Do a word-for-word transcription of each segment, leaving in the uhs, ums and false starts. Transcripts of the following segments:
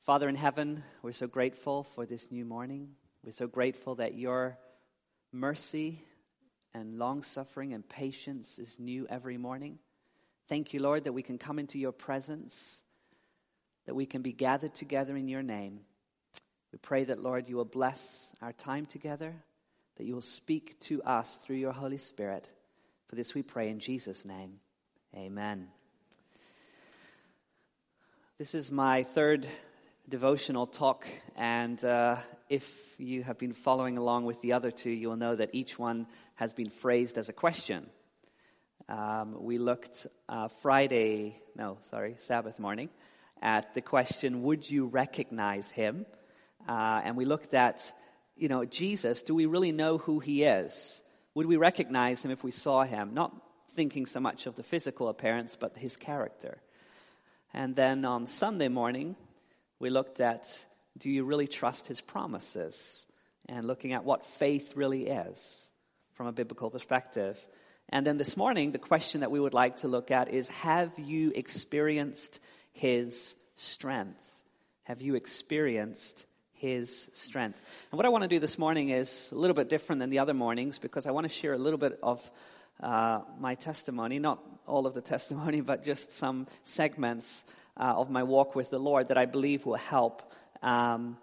Father in heaven, we're so grateful for this new morning. We're so grateful that your mercy and long-suffering and patience is new every morning. Thank you, Lord, that we can come into your presence, that we can be gathered together in your name. We pray that, Lord, you will bless our time together, that you will speak to us through your Holy Spirit. For this we pray in Jesus' name. Amen. This is my third devotional talk, and uh, if you have been following along with the other two, you will know that each one has been phrased as a question. Um, we looked uh, Friday, no, sorry, Sabbath morning, at the question, would you recognize him? Uh, and we looked at, you know, Jesus, do we really know who he is? Would we recognize him if we saw him? Not thinking so much of the physical appearance, but his character. And then on Sunday morning, we looked at, do you really trust his promises? And looking at what faith really is from a biblical perspective. And then this morning, the question that we would like to look at is, have you experienced his strength? Have you experienced his strength? And what I want to do this morning is a little bit different than the other mornings, because I want to share a little bit of uh, my testimony, not all of the testimony, but just some segments uh, of my walk with the Lord that I believe will help um,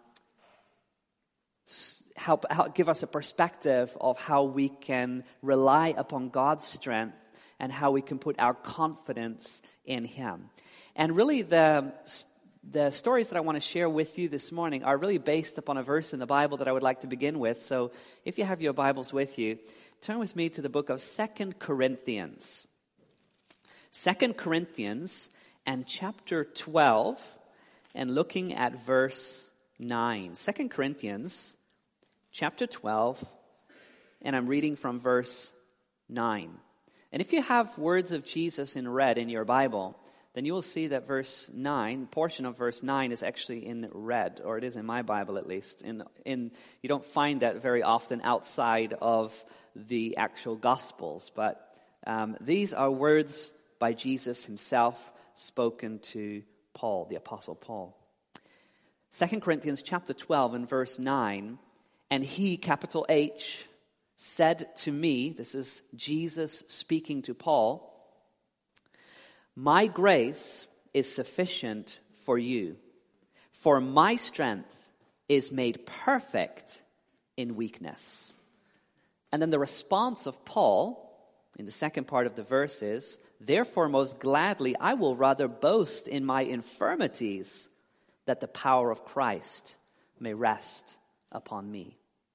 help, help give us a perspective of how we can rely upon God's strength and how we can put our confidence in him. And really the The stories that I want to share with you this morning are really based upon a verse in the Bible that I would like to begin with. So if you have your Bibles with you, turn with me to the book of Second Corinthians. Second Corinthians and chapter twelve, and looking at verse nine. Second Corinthians chapter twelve, and I'm reading from verse nine. And if you have words of Jesus in red in your Bible, then you will see that verse nine, portion of verse nine is actually in red, or it is in my Bible at least. In, in you don't find that very often outside of the actual Gospels, but um, these are words by Jesus himself spoken to Paul, the Apostle Paul. Second Corinthians chapter twelve and verse nine, and he, capital H, said to me, this is Jesus speaking to Paul, my grace is sufficient for you, for my strength is made perfect in weakness. And then the response of Paul in the second part of the verse is, therefore most gladly I will rather boast in my infirmities, that the power of Christ may rest upon me.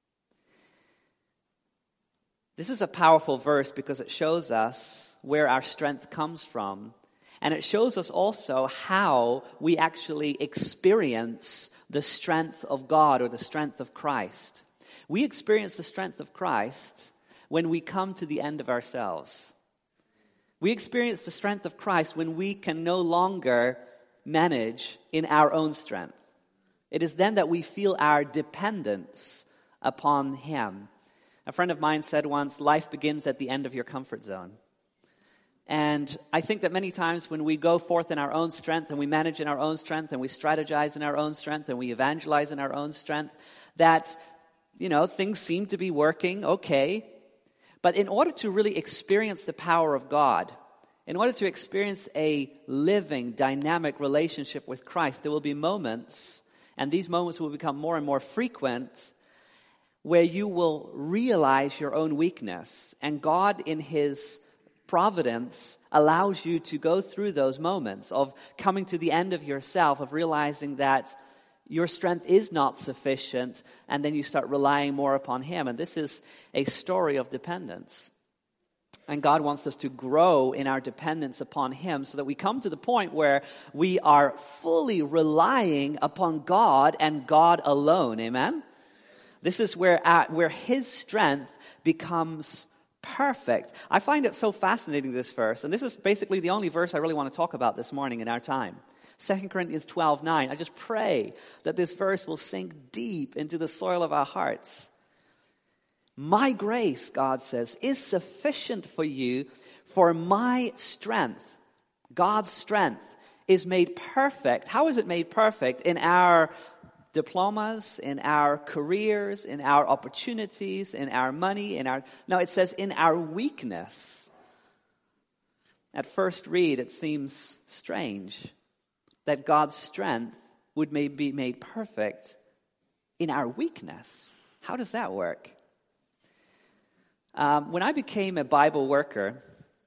This is a powerful verse because it shows us where our strength comes from. And it shows us also how we actually experience the strength of God or the strength of Christ. We experience the strength of Christ when we come to the end of ourselves. We experience the strength of Christ when we can no longer manage in our own strength. It is then that we feel our dependence upon him. A friend of mine said once, life begins at the end of your comfort zone. And I think that many times when we go forth in our own strength and we manage in our own strength and we strategize in our own strength and we evangelize in our own strength, that, you know, things seem to be working okay. But in order to really experience the power of God, in order to experience a living, dynamic relationship with Christ, there will be moments, and these moments will become more and more frequent, where you will realize your own weakness. And God in his providence allows you to go through those moments of coming to the end of yourself, of realizing that your strength is not sufficient, and then you start relying more upon him. And this is a story of dependence. And God wants us to grow in our dependence upon him so that we come to the point where we are fully relying upon God and God alone. Amen? This is where, our, where his strength becomes perfect. I find it so fascinating, this verse, and this is basically the only verse I really want to talk about this morning in our time. Second Corinthians twelve nine. I just pray that this verse will sink deep into the soil of our hearts. My grace, God says, is sufficient for you, for my strength, God's strength, is made perfect. How is it made perfect? In our diplomas, in our careers, in our opportunities, in our money, in our... No, it says in our weakness. At first read, it seems strange that God's strength would may be made perfect in our weakness. How does that work? Um, when I became a Bible worker,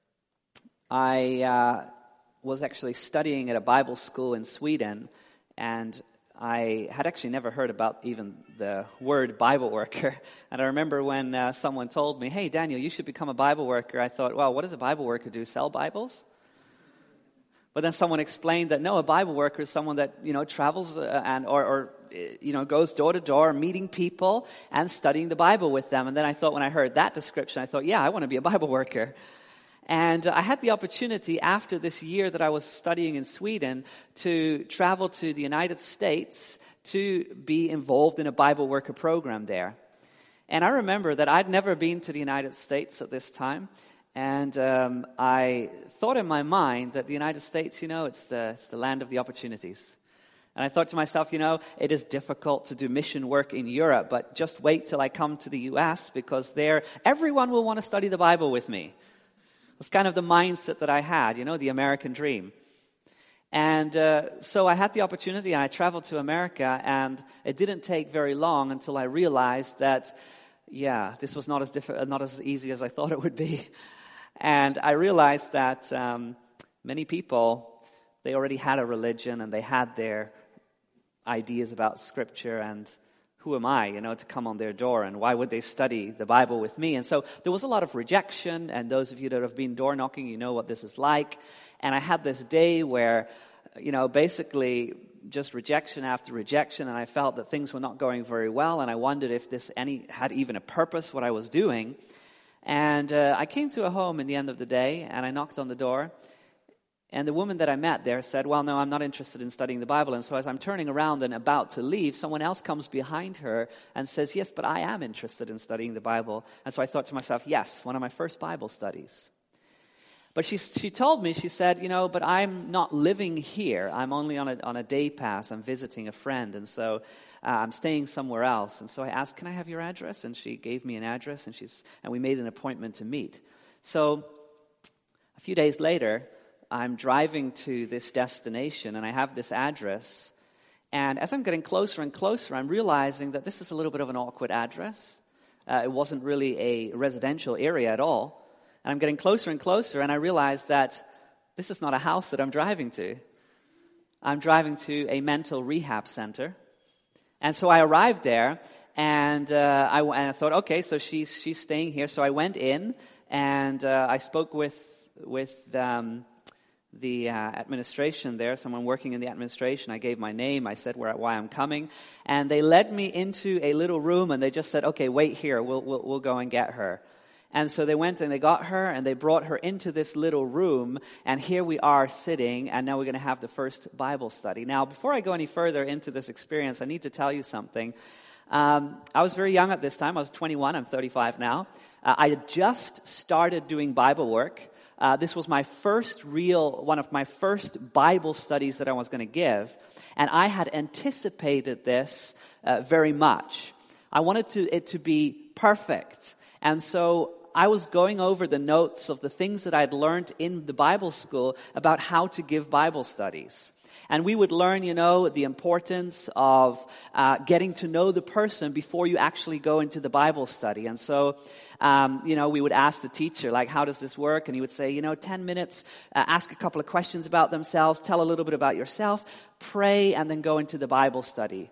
I uh, was actually studying at a Bible school in Sweden, and I had actually never heard about even the word Bible worker. And I remember when uh, someone told me, hey, Daniel, you should become a Bible worker. I thought, well, what does a Bible worker do, sell Bibles? But then someone explained that, no, a Bible worker is someone that, you know, travels uh, and or, or, you know, goes door to door, meeting people and studying the Bible with them. And then I thought, when I heard that description, I thought, yeah, I want to be a Bible worker. And uh, I had the opportunity after this year that I was studying in Sweden to travel to the United States to be involved in a Bible worker program there. And I remember that I'd never been to the United States at this time. And um, I thought in my mind that the United States, you know, it's the, it's the land of the opportunities. And I thought to myself, you know, it is difficult to do mission work in Europe, but just wait till I come to the U S because there everyone will want to study the Bible with me. That's kind of the mindset that I had, you know, the American dream. And uh, so I had the opportunity, and I traveled to America, and it didn't take very long until I realized that, yeah, this was not as diff- not as easy as I thought it would be. And I realized that um, many people, they already had a religion, and they had their ideas about Scripture, and who am I, you know, to come on their door, and why would they study the Bible with me? And so there was a lot of rejection, and those of you that have been door knocking, you know what this is like. And I had this day where, you know, basically just rejection after rejection, and I felt that things were not going very well, and I wondered if this any had even a purpose, what I was doing. And uh, I came to a home in the end of the day, and I knocked on the door. And the woman that I met there said, well, no, I'm not interested in studying the Bible. And so as I'm turning around and about to leave, someone else comes behind her and says, yes, but I am interested in studying the Bible. And so I thought to myself, yes, one of my first Bible studies. But she she told me, she said, you know, but I'm not living here. I'm only on a on a day pass. I'm visiting a friend. And so uh, I'm staying somewhere else. And so I asked, can I have your address? And she gave me an address, and she's and we made an appointment to meet. So a few days later, I'm driving to this destination, and I have this address. And as I'm getting closer and closer, I'm realizing that this is a little bit of an awkward address. Uh, it wasn't really a residential area at all. And I'm getting closer and closer, and I realize that this is not a house that I'm driving to. I'm driving to a mental rehab center. And so I arrived there, and, uh, I, and I thought, okay, so she's she's staying here. So I went in, and uh, I spoke with with um, the uh, administration there, someone working in the administration. I gave my name. I said where why I'm coming, and they led me into a little room, and they just said, okay, wait here. We'll we'll, we'll go and get her. And so they went and they got her, and they brought her into this little room, and here we are sitting, and now we're going to have the first Bible study. Now, before I go any further into this experience, I need to tell you something. Um, I was very young at this time. I was twenty-one. I'm thirty-five now. Uh, I had just started doing Bible work. Uh, this was my first real, one of my first Bible studies that I was going to give, and I had anticipated this uh, very much. I wanted to, it to be perfect, and so I was going over the notes of the things that I'd learned in the Bible school about how to give Bible studies. And we would learn, you know, the importance of uh, getting to know the person before you actually go into the Bible study. And so, um, you know, we would ask the teacher, like, how does this work? And he would say, you know, ten minutes, uh, ask a couple of questions about themselves, tell a little bit about yourself, pray, and then go into the Bible study.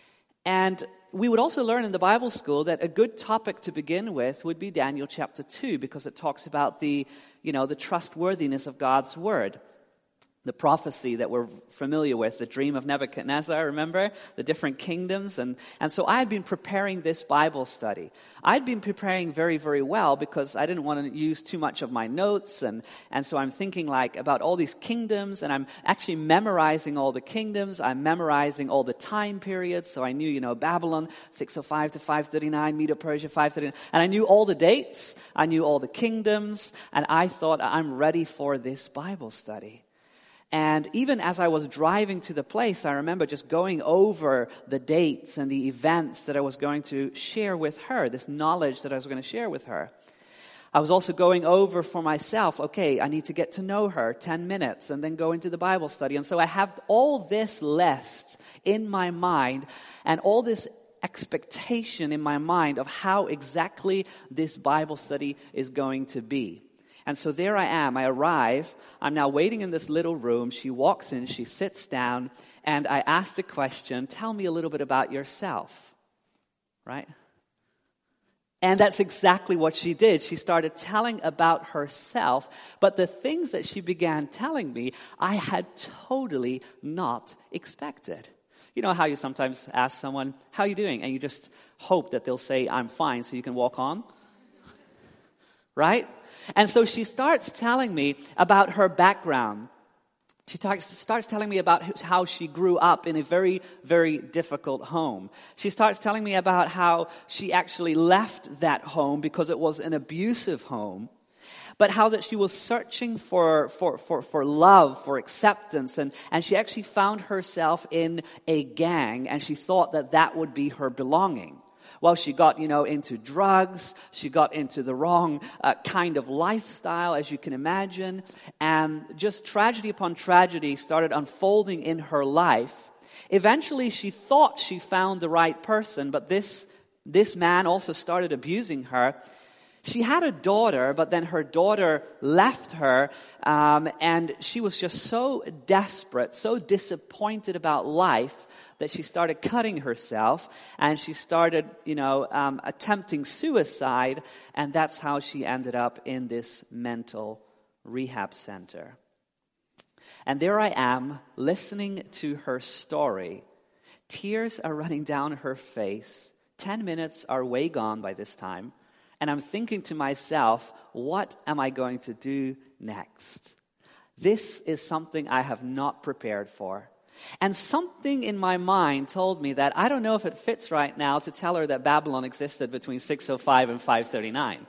And we would also learn in the Bible school that a good topic to begin with would be Daniel chapter two, because it talks about the, you know, the trustworthiness of God's word. The prophecy that we're familiar with, the dream of Nebuchadnezzar, remember? The different kingdoms. And, and so I had been preparing this Bible study. I'd been preparing very, very well because I didn't want to use too much of my notes. And, and so I'm thinking like about all these kingdoms, and I'm actually memorizing all the kingdoms. I'm memorizing all the time periods. So I knew, you know, Babylon, six oh five to five thirty-nine, Medo-Persia, five thirty-nine. And I knew all the dates. I knew all the kingdoms. And I thought, I'm ready for this Bible study. And even as I was driving to the place, I remember just going over the dates and the events that I was going to share with her, this knowledge that I was going to share with her. I was also going over for myself, okay, I need to get to know her, ten minutes, and then go into the Bible study. And so I have all this list in my mind, and all this expectation in my mind of how exactly this Bible study is going to be. And so there I am. I arrive. I'm now waiting in this little room. She walks in. She sits down. And I ask the question, tell me a little bit about yourself. Right? And that's exactly what she did. She started telling about herself. But the things that she began telling me, I had totally not expected. You know how you sometimes ask someone, how are you doing? And you just hope that they'll say, I'm fine, so you can walk on. Right? And so she starts telling me about her background. She talks, starts telling me about how she grew up in a very, very difficult home. She starts telling me about how she actually left that home because it was an abusive home. But how that she was searching for, for, for, for love, for acceptance. And, and she actually found herself in a gang, and she thought that that would be her belonging. Well, she got, you know, into drugs. She got into the wrong uh, kind of lifestyle, as you can imagine. And just tragedy upon tragedy started unfolding in her life. Eventually, she thought she found the right person, but this, this man also started abusing her. She had a daughter, but then her daughter left her, um, and she was just so desperate, so disappointed about life that she started cutting herself, and she started, you know, um, attempting suicide, and that's how she ended up in this mental rehab center. And there I am, listening to her story. Tears are running down her face. Ten minutes are way gone by this time. And I'm thinking to myself, what am I going to do next? This is something I have not prepared for. And something in my mind told me that I don't know if it fits right now to tell her that Babylon existed between six oh five and five thirty-nine.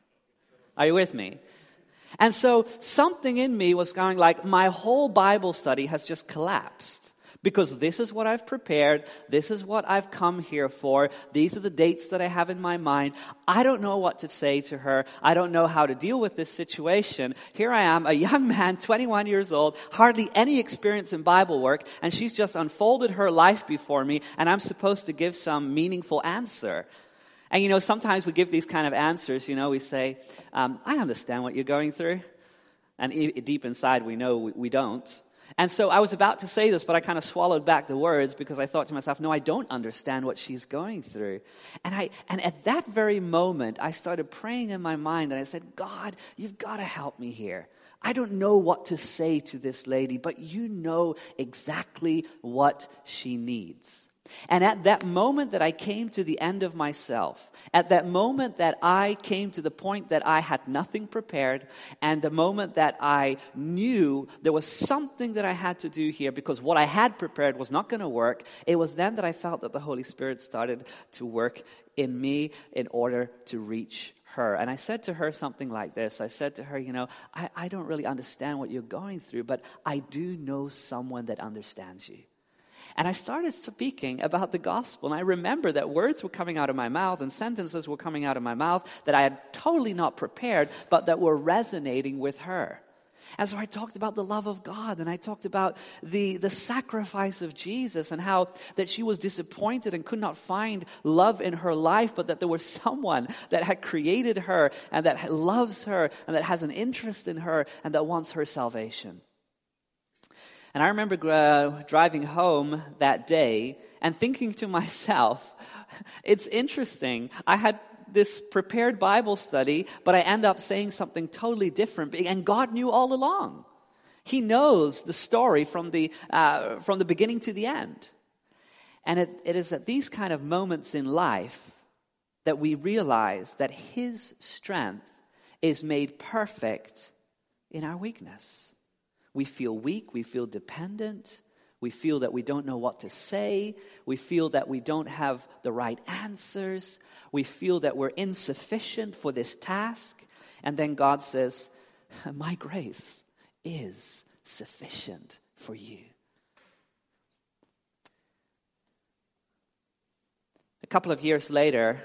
Are you with me? And so something in me was going like, my whole Bible study has just collapsed. Because this is what I've prepared. This is what I've come here for. These are the dates that I have in my mind. I don't know what to say to her. I don't know how to deal with this situation. Here I am, a young man, twenty-one years old, hardly any experience in Bible work, and she's just unfolded her life before me, and I'm supposed to give some meaningful answer. And you know, sometimes we give these kind of answers, you know, we say, um, I understand what you're going through. And e- deep inside we know we, we don't. And so I was about to say this, but I kind of swallowed back the words because I thought to myself, no, I don't understand what she's going through. And I, and at that very moment, I started praying in my mind, and I said, God, you've got to help me here. I don't know what to say to this lady, but you know exactly what she needs. And at that moment that I came to the end of myself, at that moment that I came to the point that I had nothing prepared, and the moment that I knew there was something that I had to do here because what I had prepared was not going to work, it was then that I felt that the Holy Spirit started to work in me in order to reach her. And I said to her something like this. I said to her, you know, I, I don't really understand what you're going through, but I do know someone that understands you. And I started speaking about the gospel. And I remember that words were coming out of my mouth and sentences were coming out of my mouth that I had totally not prepared, but that were resonating with her. And so I talked about the love of God, and I talked about the, the sacrifice of Jesus, and how that she was disappointed and could not find love in her life, but that there was someone that had created her and that loves her and that has an interest in her and that wants her salvation. And I remember uh, driving home that day and thinking to myself, it's interesting. I had this prepared Bible study, but I end up saying something totally different. And God knew all along. He knows the story from the uh, from the beginning to the end. And it, it is at these kind of moments in life that we realize that His strength is made perfect in our weakness. We feel weak, we feel dependent, we feel that we don't know what to say, we feel that we don't have the right answers, we feel that we're insufficient for this task, and then God says, my grace is sufficient for you. A couple of years later,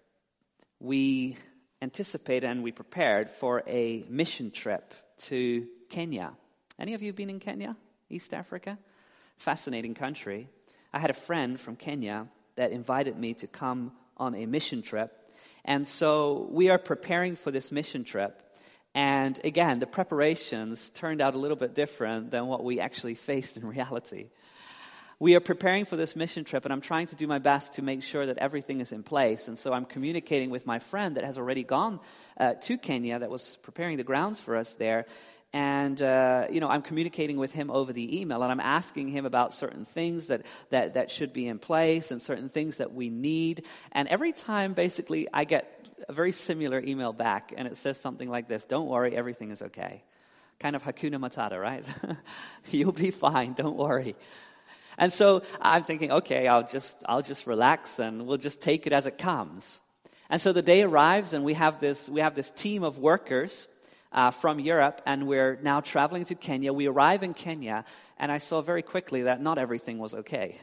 we anticipated and we prepared for a mission trip to Kenya. Any of you been in Kenya, East Africa? Fascinating country. I had a friend from Kenya that invited me to come on a mission trip. And so we are preparing for this mission trip. And again, the preparations turned out a little bit different than what we actually faced in reality. We are preparing for this mission trip, and I'm trying to do my best to make sure that everything is in place. And so I'm communicating with my friend that has already gone uh, to Kenya, that was preparing the grounds for us there. And, uh, you know, I'm communicating with him over the email, and I'm asking him about certain things that, that, that should be in place and certain things that we need. And every time, basically, I get a very similar email back, and it says something like this: don't worry, everything is okay. Kind of Hakuna Matata, right? You'll be fine, don't worry. And so I'm thinking, okay, I'll just I'll just relax and we'll just take it as it comes. And so the day arrives, and we have this we have this team of workers uh, from Europe, and we're now traveling to Kenya. We arrive in Kenya, and I saw very quickly that not everything was okay.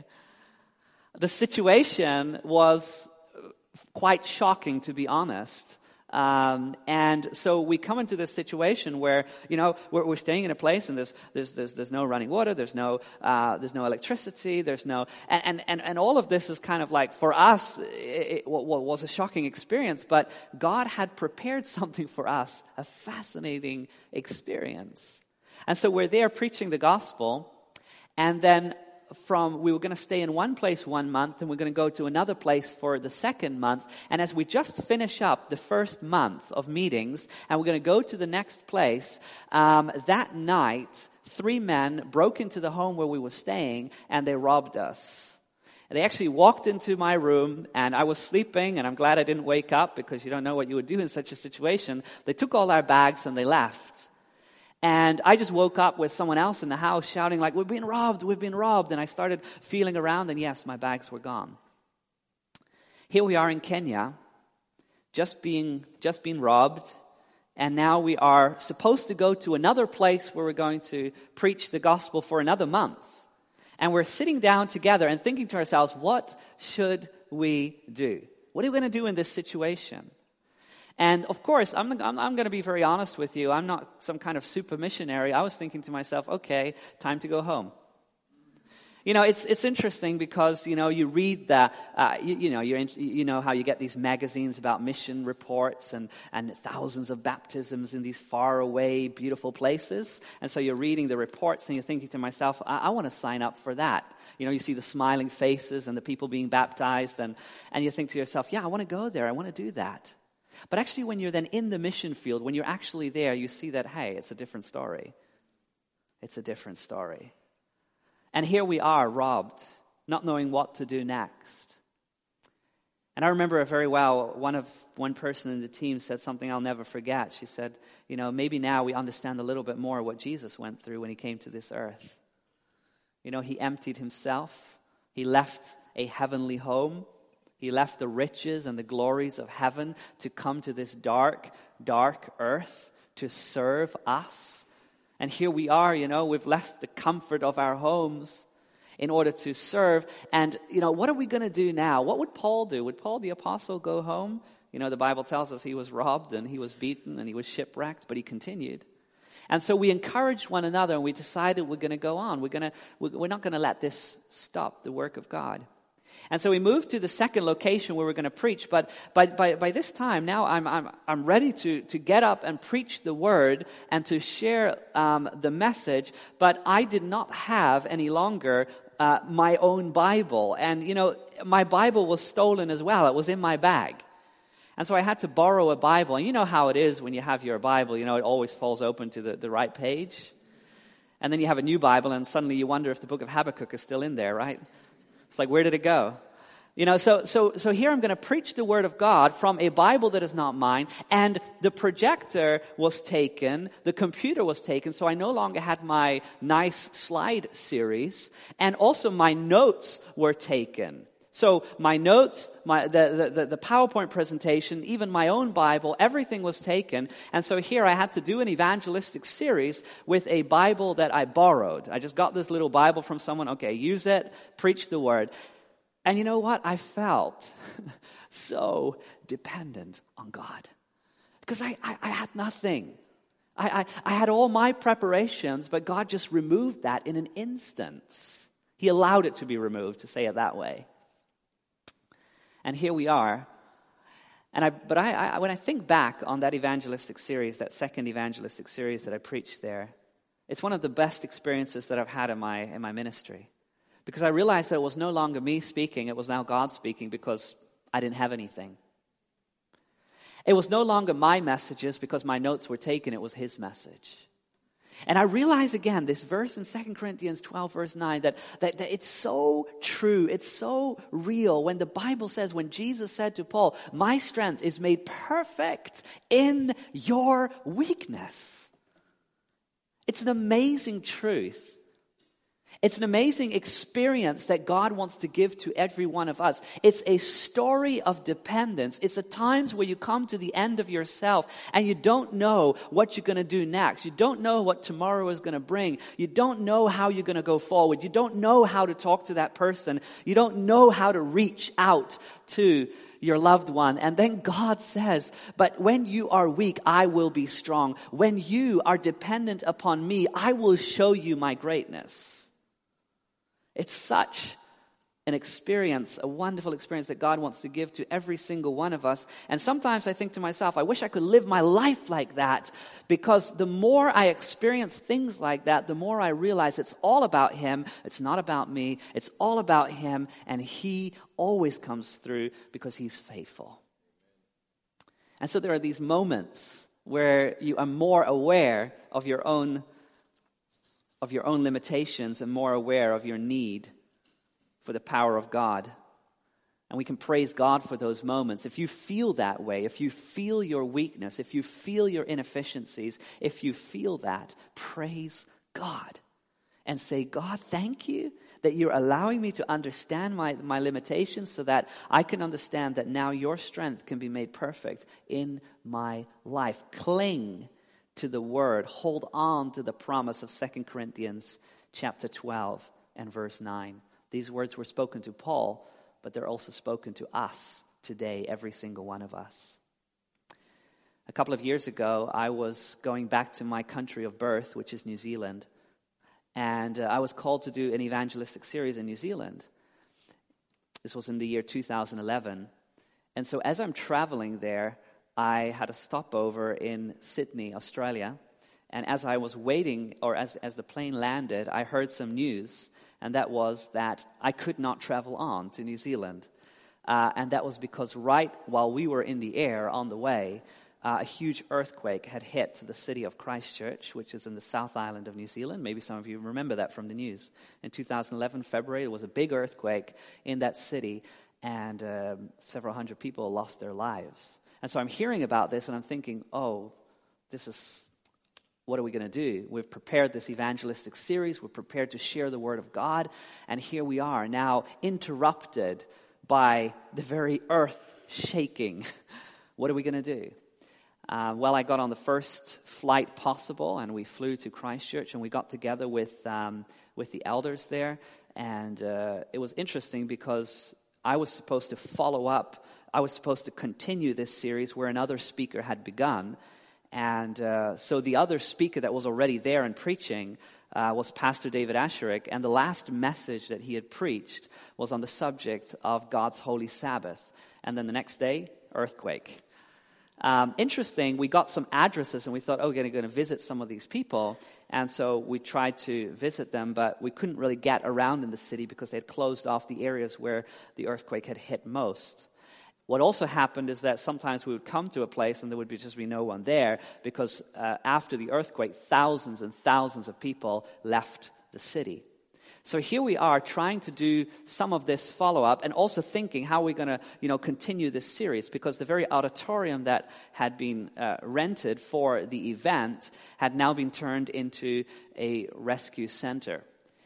The situation was quite shocking, to be honest. Um, and so we come into this situation where, you know, we're, we're staying in a place, and there's there's there's, there's no running water, there's no uh, there's no electricity, there's no and, and and all of this is kind of like, for us, it, it was a shocking experience. But God had prepared something for us, a fascinating experience. And so we're there preaching the gospel, and then from we were going to stay in one place one month, and we're going to go to another place for the second month. And as we just finish up the first month of meetings, and we're going to go to the next place, um, that night, three men broke into the home where we were staying, and they robbed us. And they actually walked into my room, and I was sleeping, and I'm glad I didn't wake up, because you don't know what you would do in such a situation. They took all our bags and they left. And I just woke up with someone else in the house shouting like, we've been robbed, we've been robbed. And I started feeling around, and yes, my bags were gone. Here we are in Kenya, just being just being robbed. And now we are supposed to go to another place where we're going to preach the gospel for another month. And we're sitting down together and thinking to ourselves, what should we do? What are we going to do in this situation? And of course, I'm, I'm, I'm going to be very honest with you. I'm not some kind of super missionary. I was thinking to myself, okay, time to go home. You know, it's it's interesting because, you know, you read that, uh, you, you know, you're in, you know how you get these magazines about mission reports and, and thousands of baptisms in these faraway, beautiful places. And so you're reading the reports and you're thinking to myself, I, I want to sign up for that. You know, you see the smiling faces and the people being baptized, and, and you think to yourself, yeah, I want to go there. I want to do that. But actually, when you're then in the mission field, when you're actually there, you see that, hey, it's a different story. It's a different story. And here we are, robbed, not knowing what to do next. And I remember it very well. One of one person in the team said something I'll never forget. She said, you know, maybe now we understand a little bit more what Jesus went through when he came to this earth. You know, he emptied himself. He left a heavenly home. He left the riches and the glories of heaven to come to this dark, dark earth to serve us. And here we are, you know, we've left the comfort of our homes in order to serve. And, you know, what are we going to do now? What would Paul do? Would Paul the apostle go home? You know, the Bible tells us he was robbed and he was beaten and he was shipwrecked, but he continued. And so we encouraged one another, and we decided we're going to go on. We're going to, we're not going to let this stop the work of God. And so we moved to the second location where we're going to preach. But by, by, by this time, now I'm, I'm, I'm ready to, to get up and preach the word and to share um, the message. But I did not have any longer uh, my own Bible. And, you know, my Bible was stolen as well. It was in my bag. And so I had to borrow a Bible. And you know how it is when you have your Bible. You know, it always falls open to the, the right page. And then you have a new Bible, and suddenly you wonder if the book of Habakkuk is still in there, right? It's like, where did it go? You know, so so so here I'm going to preach the word of God from a Bible that is not mine, and the projector was taken, the computer was taken, so I no longer had my nice slide series, and also my notes were taken So my notes, my the, the, the PowerPoint presentation, even my own Bible, everything was taken. And so here I had to do an evangelistic series with a Bible that I borrowed. I just got this little Bible from someone. Okay, use it, preach the word. And you know what? I felt so dependent on God. Because I, I, I had nothing. I, I, I had all my preparations, but God just removed that in an instant. He allowed it to be removed, to say it that way. And here we are. And I, but I, I, when I think back on that evangelistic series, that second evangelistic series that I preached there, it's one of the best experiences that I've had in my in my ministry, because I realized that it was no longer me speaking; it was now God speaking, because I didn't have anything. It was no longer my messages because my notes were taken; it was His message. And I realize again, this verse in Second Corinthians twelve, verse nine, that, that, that it's so true, it's so real. When the Bible says, when Jesus said to Paul, my strength is made perfect in your weakness. It's an amazing truth. It's an amazing experience that God wants to give to every one of us. It's a story of dependence. It's at times where you come to the end of yourself and you don't know what you're going to do next. You don't know what tomorrow is going to bring. You don't know how you're going to go forward. You don't know how to talk to that person. You don't know how to reach out to your loved one. And then God says, but when you are weak, I will be strong. When you are dependent upon me, I will show you my greatness. It's such an experience, a wonderful experience that God wants to give to every single one of us. And sometimes I think to myself, I wish I could live my life like that, because the more I experience things like that, the more I realize it's all about Him. It's not about me. It's all about Him, and He always comes through because He's faithful. And so there are these moments where you are more aware of your own of your own limitations and more aware of your need for the power of God. And we can praise God for those moments. If you feel that way, if you feel your weakness, if you feel your inefficiencies, if you feel that, praise God and say, God, thank you that you're allowing me to understand my, my limitations so that I can understand that now your strength can be made perfect in my life. Cling to the word. Hold on to the promise of Second Corinthians chapter twelve and verse nine. These words were spoken to Paul, but they're also spoken to us today, every single one of us. A couple of years ago, I was going back to my country of birth, which is New Zealand, and uh, I was called to do an evangelistic series in New Zealand. This was in the year two thousand eleven. And so as I'm traveling there, I had a stopover in Sydney, Australia, and as I was waiting, or as, as the plane landed, I heard some news, and that was that I could not travel on to New Zealand. Uh, and that was because right while we were in the air on the way, uh, a huge earthquake had hit the city of Christchurch, which is in the South Island of New Zealand. Maybe some of you remember that from the news. In two thousand eleven, February, there was a big earthquake in that city, and um, several hundred people lost their lives. And so I'm hearing about this and I'm thinking, oh, this is, what are we going to do? We've prepared this evangelistic series. We're prepared to share the word of God. And here we are now interrupted by the very earth shaking. What are we going to do? Uh, well, I got on the first flight possible and we flew to Christchurch and we got together with, um, with the elders there. And uh, it was interesting because I was supposed to follow up I was supposed to continue this series where another speaker had begun. And uh, so the other speaker that was already there and preaching uh, was Pastor David Asherik. And the last message that he had preached was on the subject of God's holy Sabbath. And then the next day, earthquake. Um, interesting, we got some addresses and we thought, oh, we're going to visit some of these people. And so we tried to visit them, but we couldn't really get around in the city because they had closed off the areas where the earthquake had hit most. What also happened is that sometimes we would come to a place and there would be just be no one there because uh, after the earthquake, thousands and thousands of people left the city. So here we are trying to do some of this follow-up and also thinking how we're going to, you know, continue this series, because the very auditorium that had been uh, rented for the event had now been turned into a rescue center.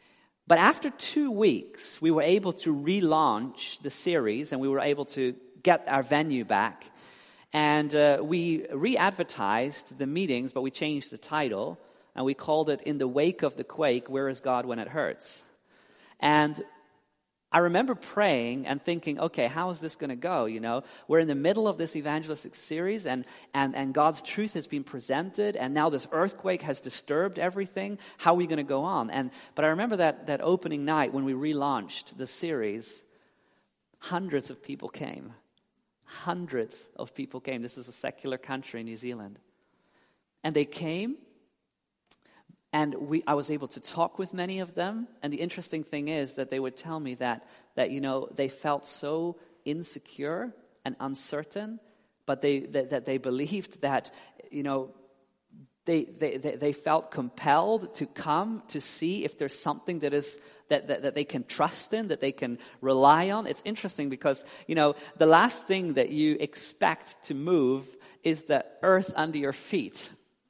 But after two weeks, we were able to relaunch the series, and we were able to get our venue back. And uh, we re-advertised the meetings, but we changed the title, and we called it In the Wake of the Quake, Where is God When It Hurts? And I remember praying and thinking, okay, how is this going to go? You know, we're in the middle of this evangelistic series, and, and, and God's truth has been presented, and now this earthquake has disturbed everything. How are we going to go on? And but I remember that, that opening night when we relaunched the series, hundreds of people came. Hundreds of people came. This is a secular country, New Zealand. And they came, and we, I was able to talk with many of them. And the interesting thing is that they would tell me that, that you know, they felt so insecure and uncertain, but they that, that they believed that, you know, they, they they they felt compelled to come to see if there's something that is that, that that they can trust in, that they can rely on. It's interesting because, you know, the last thing that you expect to move is the earth under your feet.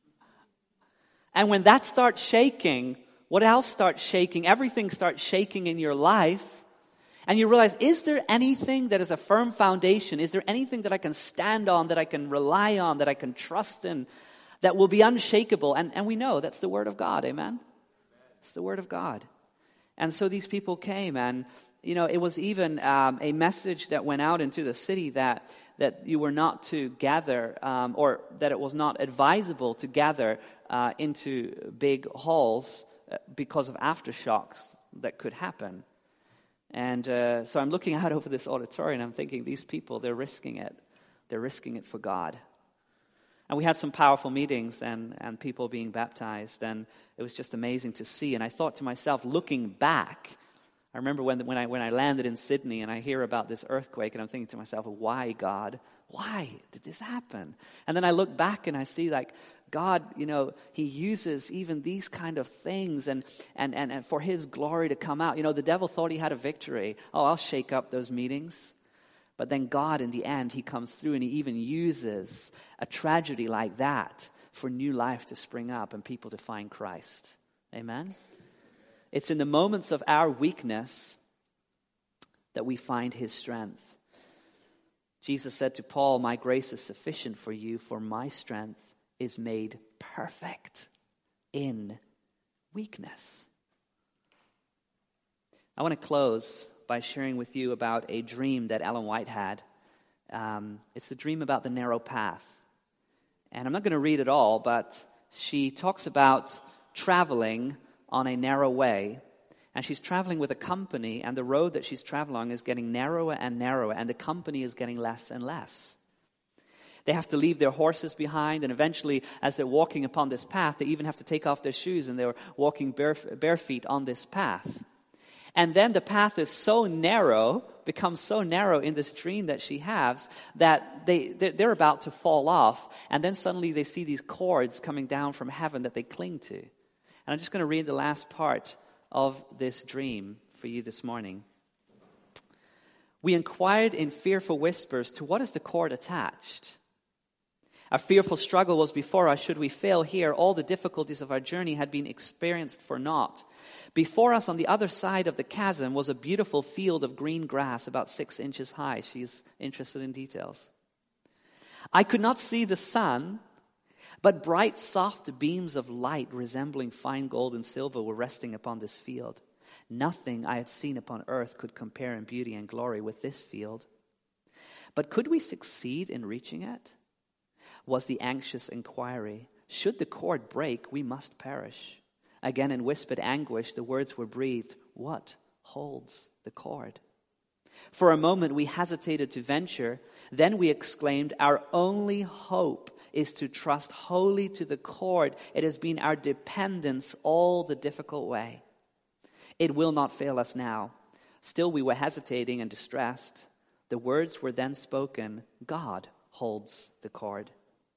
And when that starts shaking, what else starts shaking? Everything starts shaking in your life. And you realize, is there anything that is a firm foundation? Is there anything that I can stand on, that I can rely on, that I can trust in, that will be unshakable? And, and we know that's the Word of God, amen? It's the Word of God. And so these people came, and, you know, it was even um, a message that went out into the city that that you were not to gather, um, or that it was not advisable to gather uh, into big halls uh, because of aftershocks that could happen. And uh, so I'm looking out over this auditorium, and I'm thinking, these people, they're risking it. They're risking it for God. And we had some powerful meetings and, and people being baptized, and it was just amazing to see. And I thought to myself, looking back, I remember when when I when I landed in Sydney and I hear about this earthquake, and I'm thinking to myself, why, God? Why did this happen? And then I look back and I see, like, God, you know, He uses even these kind of things and, and, and, and for His glory to come out. You know, the devil thought he had a victory. Oh, I'll shake up those meetings. But then God, in the end, He comes through, and He even uses a tragedy like that for new life to spring up and people to find Christ. Amen? It's in the moments of our weakness that we find His strength. Jesus said to Paul, my grace is sufficient for you, for my strength is made perfect in weakness. I want to close by sharing with you about a dream that Ellen White had. Um, it's the dream about the narrow path. And I'm not going to read it all, but she talks about traveling on a narrow way. And she's traveling with a company, and the road that she's traveling on is getting narrower and narrower, and the company is getting less and less. They have to leave their horses behind, and eventually, as they're walking upon this path, they even have to take off their shoes, and they're walking bare, bare feet on this path. And then the path is so narrow, becomes so narrow in this dream that she has, that they, they're about to fall off, and then suddenly they see these cords coming down from heaven that they cling to. And I'm just going to read the last part of this dream for you this morning. We inquired in fearful whispers, to what is the cord attached? A fearful struggle was before us. Should we fail here, all the difficulties of our journey had been experienced for naught. Before us on the other side of the chasm was a beautiful field of green grass about six inches high. She's interested in details. I could not see the sun, but bright, soft beams of light resembling fine gold and silver were resting upon this field. Nothing I had seen upon earth could compare in beauty and glory with this field. But could we succeed in reaching it? Was the anxious inquiry. Should the cord break, we must perish. Again in whispered anguish, the words were breathed, what holds the cord? For a moment we hesitated to venture. Then we exclaimed, our only hope is to trust wholly to the cord. It has been our dependence all the difficult way. It will not fail us now. Still we were hesitating and distressed. The words were then spoken, God holds the cord.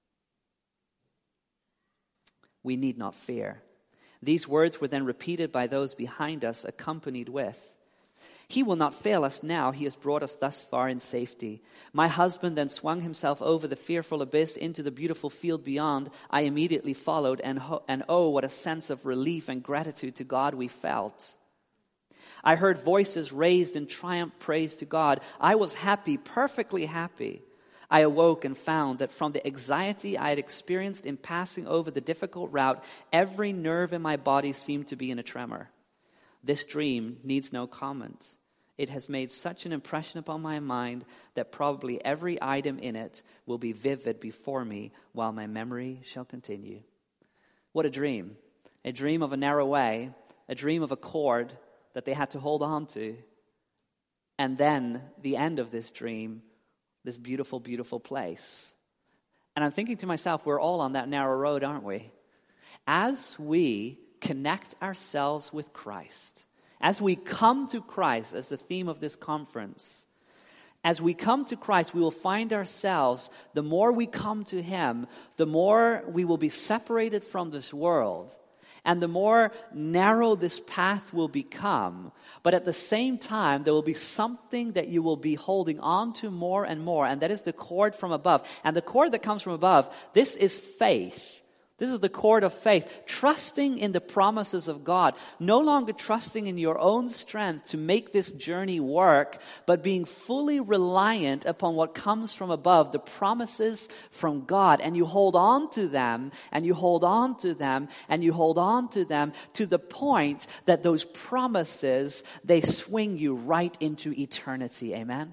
We need not fear. These words were then repeated by those behind us, accompanied with, He will not fail us now. He has brought us thus far in safety. My husband then swung himself over the fearful abyss into the beautiful field beyond. I immediately followed, and, ho- and oh, what a sense of relief and gratitude to God we felt. I heard voices raised in triumph praise to God. I was happy, perfectly happy. I awoke and found that from the anxiety I had experienced in passing over the difficult route, every nerve in my body seemed to be in a tremor. This dream needs no comment. It has made such an impression upon my mind that probably every item in it will be vivid before me while my memory shall continue. What a dream. A dream of a narrow way, a dream of a cord that they had to hold on to. And then the end of this dream, this beautiful, beautiful place. And I'm thinking to myself, we're all on that narrow road, aren't we? As we connect ourselves with Christ, as we come to Christ, as the theme of this conference, as we come to Christ, we will find ourselves, the more we come to Him, the more we will be separated from this world, and the more narrow this path will become. But at the same time, there will be something that you will be holding on to more and more, and that is the cord from above. And the cord that comes from above, this is faith. This is the cord of faith, trusting in the promises of God, no longer trusting in your own strength to make this journey work, but being fully reliant upon what comes from above, the promises from God. And you hold on to them, and you hold on to them, and you hold on to them to the point that those promises, they swing you right into eternity. Amen?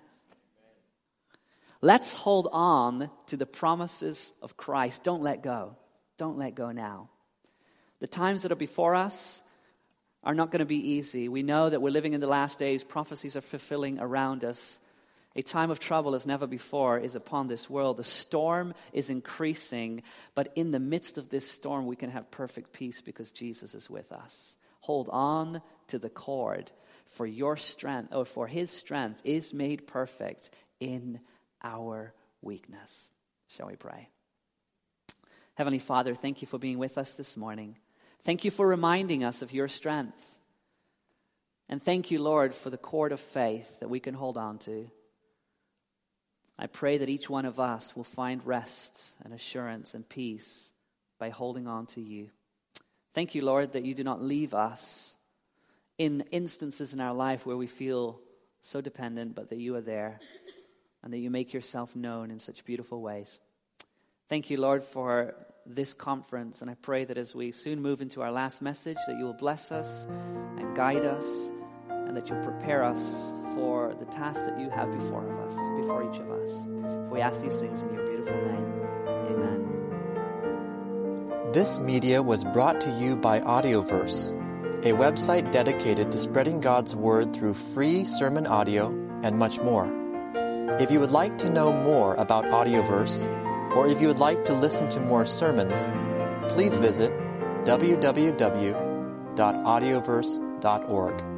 Let's hold on to the promises of Christ. Don't let go. Don't let go now. The times that are before us are not going to be easy. We know that we're living in the last days. Prophecies are fulfilling around us. A time of trouble as never before is upon this world. The storm is increasing, but in the midst of this storm, we can have perfect peace because Jesus is with us. Hold on to the cord, for your strength, or for His strength is made perfect in our weakness. Shall we pray? Heavenly Father, thank you for being with us this morning. Thank you for reminding us of your strength. And thank you, Lord, for the cord of faith that we can hold on to. I pray that each one of us will find rest and assurance and peace by holding on to you. Thank you, Lord, that you do not leave us in instances in our life where we feel so dependent, but that you are there and that you make yourself known in such beautiful ways. Thank you, Lord, for this conference, and I pray that as we soon move into our last message, that you will bless us and guide us, and that you'll prepare us for the task that you have before of us, before each of us. For we ask these things in your beautiful name. Amen. This media was brought to you by Audioverse, a website dedicated to spreading God's Word through free sermon audio and much more. If you would like to know more about Audioverse, or if you would like to listen to more sermons, please visit w w w dot audioverse dot org.